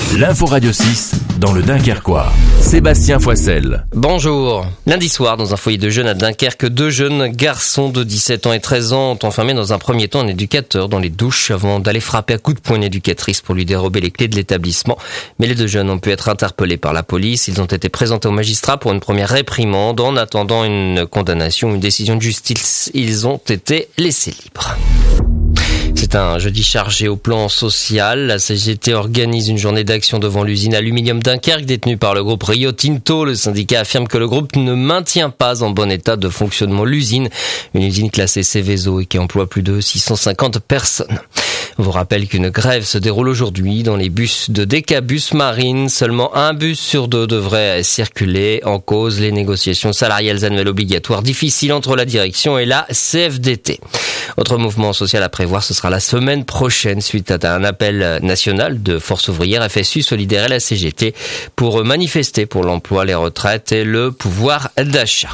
L'info Radio 6 dans le Dunkerquois. Sébastien Foissel. Bonjour. Lundi soir, dans un foyer de jeunes à Dunkerque, 2 jeunes garçons de 17 ans et 13 ans ont enfermé dans un premier temps un éducateur dans les douches avant d'aller frapper à coups de poing une éducatrice pour lui dérober les clés de l'établissement. Mais les 2 jeunes ont pu être interpellés par la police. Ils ont été présentés au magistrat pour une première réprimande. En attendant une condamnation, une décision de justice, ils ont été laissés libres. C'est un jeudi chargé au plan social. La CGT organise une journée d'action devant l'usine Aluminium Dunkerque détenue par le groupe Rio Tinto. Le syndicat affirme que le groupe ne maintient pas en bon état de fonctionnement l'usine. Une usine classée Seveso et qui emploie plus de 650 personnes. On vous rappelle qu'une grève se déroule aujourd'hui dans les bus de Decabus Marine. Seulement un bus sur 2 devrait circuler. En cause, les négociations salariales annuelles obligatoires difficiles entre la direction et la CFDT. Autre mouvement social à prévoir, ce sera la semaine prochaine suite à un appel national de Force ouvrière, FSU, Solidaire et la CGT pour manifester pour l'emploi, les retraites et le pouvoir d'achat.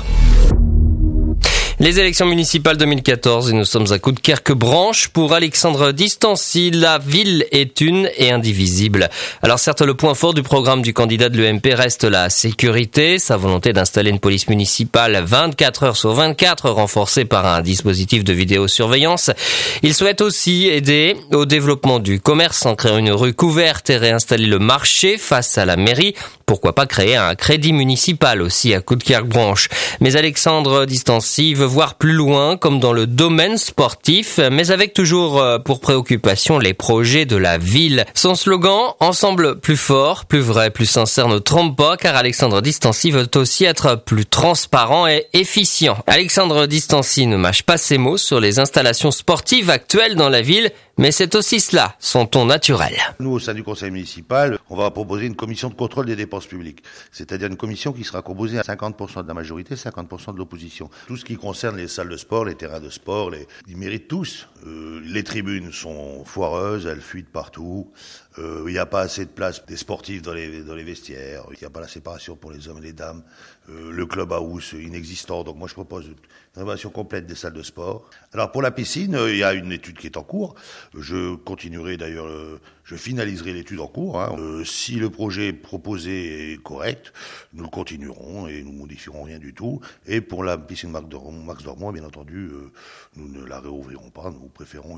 Les élections municipales 2014 et nous sommes à Coudekerque-Branche. Pour Alexandre Distancy, la ville est une et indivisible. Alors certes, le point fort du programme du candidat de l'EMP reste la sécurité, sa volonté d'installer une police municipale 24 heures sur 24, renforcée par un dispositif de vidéosurveillance. Il souhaite aussi aider au développement du commerce en créant une rue couverte et réinstaller le marché face à la mairie. Pourquoi pas créer un crédit municipal aussi à Coudekerque-Branche. Mais Alexandre Distancy veut voir plus loin, comme dans le domaine sportif, mais avec toujours pour préoccupation les projets de la ville. Son slogan, ensemble plus fort, plus vrai, plus sincère, ne trompe pas, car Alexandre Distancy veut aussi être plus transparent et efficient. Alexandre Distancy ne mâche pas ses mots sur les installations sportives actuelles dans la ville, mais c'est aussi cela, son ton naturel. Nous, au sein du conseil municipal, on va proposer une commission de contrôle des dépenses publiques. C'est-à-dire une commission qui sera composée à 50% de la majorité, 50% de l'opposition. Tout ce qui concerne les salles de sport, les terrains de sport, ils méritent tous. Les tribunes sont foireuses, elles fuitent partout. Il n'y a pas assez de place des sportifs dans les vestiaires. Il n'y a pas la séparation pour les hommes et les dames. Le clubhouse inexistant. Donc moi, je propose une rénovation complète des salles de sport. Alors pour la piscine, il y a une étude qui est en cours. Je continuerai d'ailleurs, je finaliserai l'étude en cours. Si le projet proposé est correct, nous le continuerons et nous modifierons rien du tout. Et pour la piscine Max Dormont, bien entendu, nous ne la réouvrirons pas. Nous préférons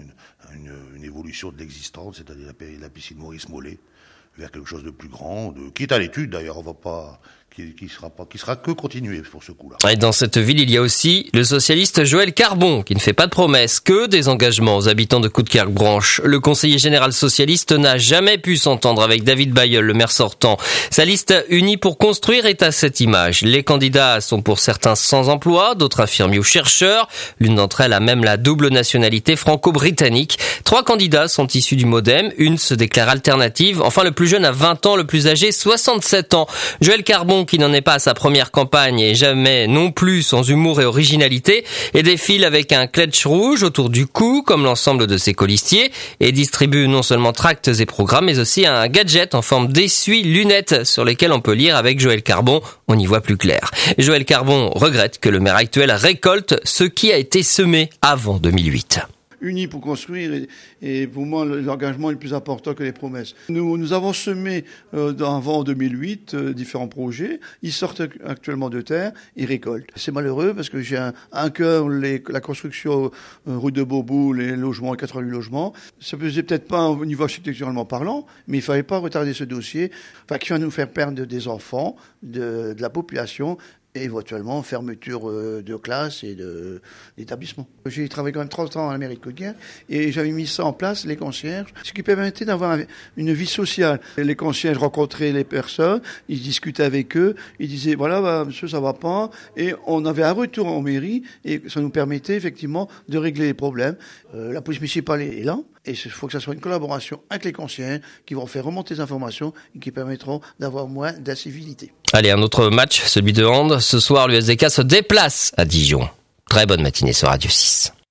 une évolution de l'existence, c'est-à-dire la piscine Maurice Mollet, vers quelque chose de plus grand, qui est à l'étude d'ailleurs. On va pas. Qui sera que continué pour ce coup-là. Et dans cette ville, il y a aussi le socialiste Joël Carbon, qui ne fait pas de promesses, que des engagements aux habitants de Coudekerque-Branche. Le conseiller général socialiste n'a jamais pu s'entendre avec David Bayeul, le maire sortant. Sa liste unie pour construire est à cette image. Les candidats sont pour certains sans emploi, d'autres infirmiers ou chercheurs. L'une d'entre elles a même la double nationalité franco-britannique. 3 candidats sont issus du Modem, une se déclare alternative. Enfin, le plus jeune a 20 ans, le plus âgé 67 ans. Joël Carbon, qui n'en est pas à sa première campagne et jamais non plus sans humour et originalité, et défile avec un clutch rouge autour du cou comme l'ensemble de ses colistiers et distribue non seulement tracts et programmes mais aussi un gadget en forme d'essuie-lunettes sur lesquels on peut lire avec Joël Carbon, on y voit plus clair. Joël Carbon regrette que le maire actuel récolte ce qui a été semé avant 2008. Unis pour construire et pour moi l'engagement est le plus important que les promesses. Nous avons semé avant 2008 différents projets, ils sortent actuellement de terre, ils récoltent. C'est malheureux parce que j'ai un cœur, la construction rue de Beaubourg, les logements, 88 logements, ça faisait peut-être pas au niveau architecturalement parlant, mais il fallait pas retarder ce dossier, qui va nous faire perdre des enfants, de la population, et éventuellement fermeture de classes et d'établissements. J'ai travaillé quand même 30 ans à la mairie de Coudekerque et j'avais mis ça en place, les concierges, ce qui permettait d'avoir une vie sociale. Les concierges rencontraient les personnes, ils discutaient avec eux, ils disaient voilà monsieur ça va pas, et on avait un retour en mairie et ça nous permettait effectivement de régler les problèmes. La police municipale est là. Et il faut que ça soit une collaboration avec les concierges qui vont faire remonter les informations et qui permettront d'avoir moins d'incivilité. Allez, un autre match, celui de hand. Ce soir, l'USDK se déplace à Dijon. Très bonne matinée sur Radio 6.